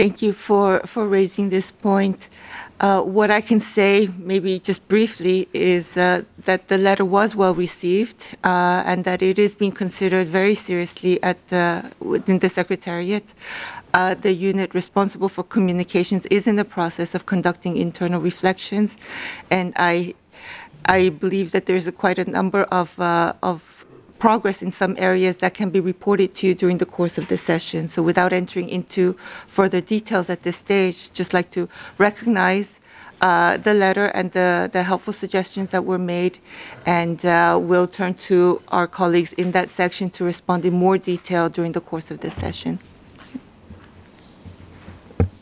Thank you for raising this point. What I can say, maybe just briefly, is that the letter was well received and that it is being considered very seriously within the Secretariat. The unit responsible for communications is in the process of conducting internal reflections, and I believe that there's quite a number of progress in some areas that can be reported to you during the course of this session. So without entering into further details at this stage, just like to recognize the letter and the helpful suggestions that were made, and we'll turn to our colleagues in that section to respond in more detail during the course of this session.